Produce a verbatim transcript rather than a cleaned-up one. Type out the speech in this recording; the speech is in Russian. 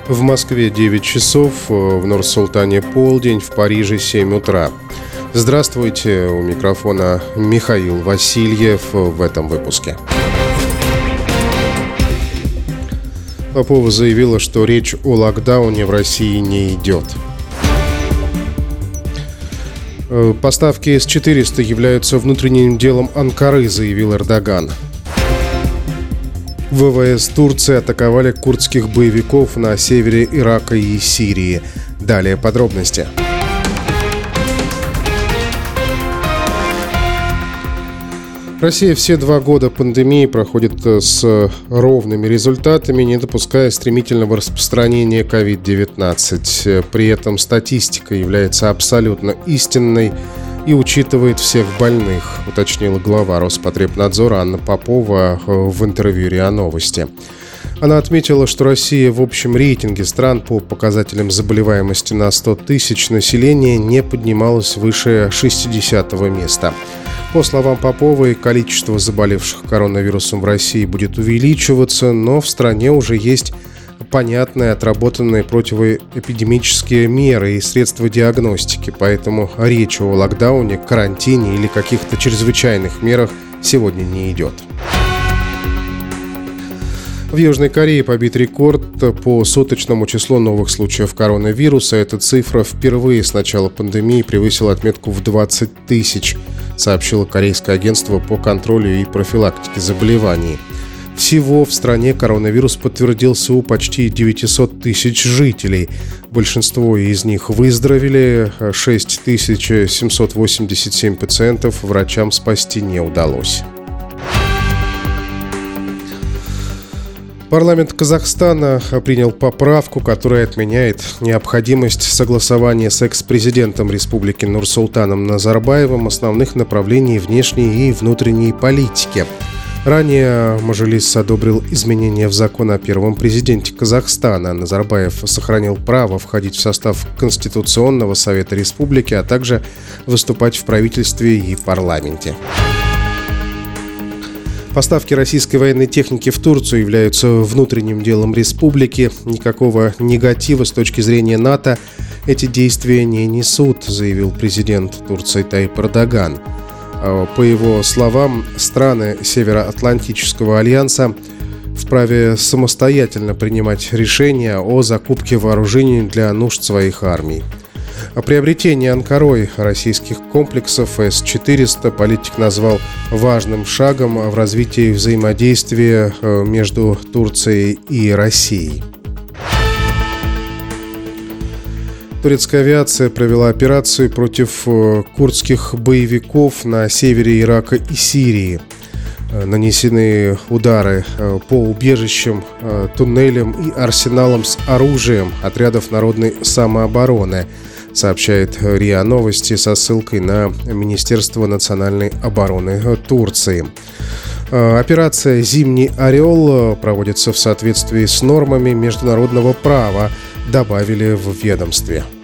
В Москве девять часов, в Нур-Султане полдень, в Париже семь утра. Здравствуйте, у микрофона Михаил Васильев в этом выпуске. Попова заявила, что речь о локдауне в России не идет. Поставки эс четыреста являются внутренним делом Анкары, заявил Эрдоган. ВВС Турции атаковали курдских боевиков на севере Ирака и Сирии. Далее подробности. Россия все два года пандемии проходит с ровными результатами, не допуская стремительного распространения ковид девятнадцать. При этом статистика является абсолютно истинной и учитывает всех больных, уточнила глава Роспотребнадзора Анна Попова в интервью РИА Новости. Она отметила, что Россия в общем рейтинге стран по показателям заболеваемости на сто тысяч населения не поднималась выше шестидесятого места. По словам Поповой, количество заболевших коронавирусом в России будет увеличиваться, но в стране уже есть понятные отработанные противоэпидемические меры и средства диагностики, поэтому речь о локдауне, карантине или каких-то чрезвычайных мерах сегодня не идет. В Южной Корее побит рекорд по суточному числу новых случаев коронавируса. Эта цифра впервые с начала пандемии превысила отметку в двадцать тысяч, сообщило Корейское агентство по контролю и профилактике заболеваний. Всего в стране коронавирус подтвердился у почти девятьсот тысяч жителей. Большинство из них выздоровели, шесть тысяч семьсот восемьдесят семь пациентов врачам спасти не удалось. Парламент Казахстана принял поправку, которая отменяет необходимость согласования с экс-президентом республики Нурсултаном Назарбаевым основных направлений внешней и внутренней политики. Ранее Мажилис одобрил изменения в закон о первом президенте Казахстана. Назарбаев сохранил право входить в состав Конституционного совета республики, а также выступать в правительстве и парламенте. Поставки российской военной техники в Турцию являются внутренним делом республики. Никакого негатива с точки зрения НАТО эти действия не несут, заявил президент Турции Тайип Эрдоган. По его словам, страны Североатлантического альянса вправе самостоятельно принимать решения о закупке вооружений для нужд своих армий. О приобретении Анкарой российских комплексов эс четыреста политик назвал важным шагом в развитии взаимодействия между Турцией и Россией. Турецкая авиация провела операцию против курдских боевиков на севере Ирака и Сирии. Нанесены удары по убежищам, туннелям и арсеналам с оружием отрядов народной самообороны, сообщает РИА Новости со ссылкой на Министерство национальной обороны Турции. Операция «Зимний орел» проводится в соответствии с нормами международного права, добавили в ведомстве.